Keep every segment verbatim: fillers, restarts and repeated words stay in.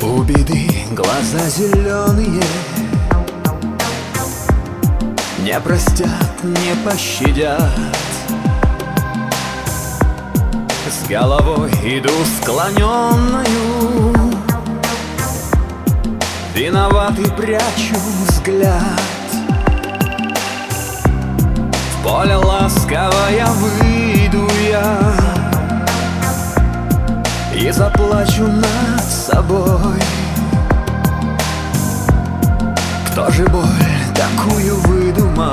У беды глаза зеленые, не простят, не пощадят. С головой иду склоненную, виноватый прячу взгляд. В поле ласковое выйду я и заплачу над собой. Кто же боль такую выдумал?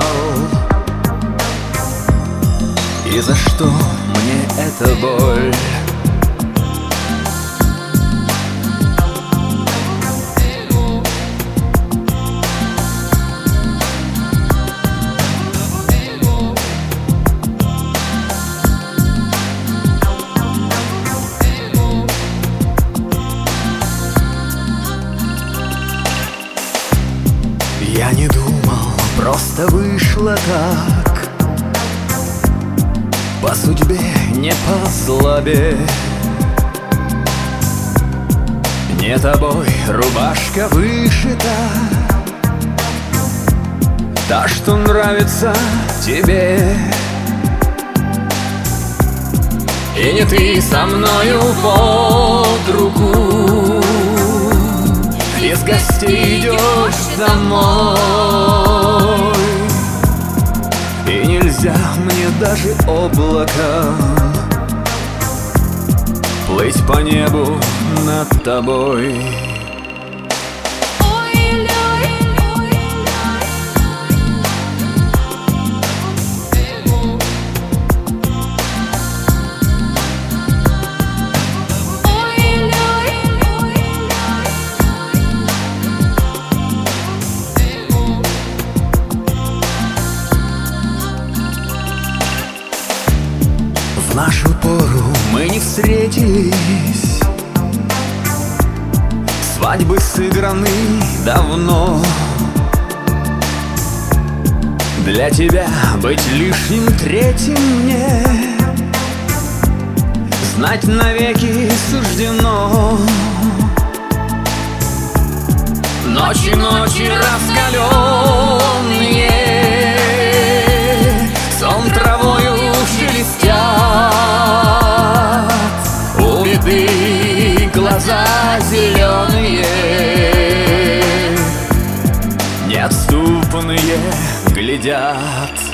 И за что мне эта боль? Я не думал, просто вышло так, по судьбе, не по злобе. Не тобой рубашка вышита, та, что нравится тебе. И не ты со мною под руку из гостей идешь домой. И нельзя мне даже облаком плыть по небу над тобой. В нашу пору мы не встретились, свадьбы сыграны давно. Для тебя быть лишним третьим мне знать навеки суждено. Ночи, ночи раскаленные, сон травою шелестят. У беды глаза зеленые, неотступные глядят.